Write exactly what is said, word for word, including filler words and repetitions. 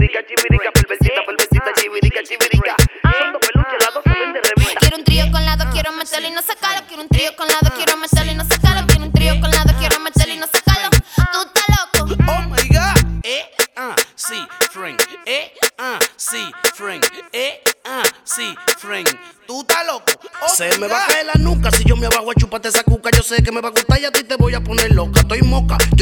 chivirica, chivirica, perversita, perversita, chivirica, chivirica. Son dos peluches, las dos se ven de revista. Quiero un trío con la dos, quiero meterlo y no sacarlo. Quiero un trío con la dos, quiero meterlo y no sacarlo. Quiero un trío con la dos, quiero meterlo y no sacarlo. Tú estás loco. Oh my God. Eh, ah, sí, friend. Eh, ah, sí, friend. Eh, ah, sí, friend. Tú estás loco. Oh, se me va a caer la nuca si yo me abajo a chuparte esa cuca. Yo sé que me va a gustar y a ti te voy a poner loca. Estoy moca.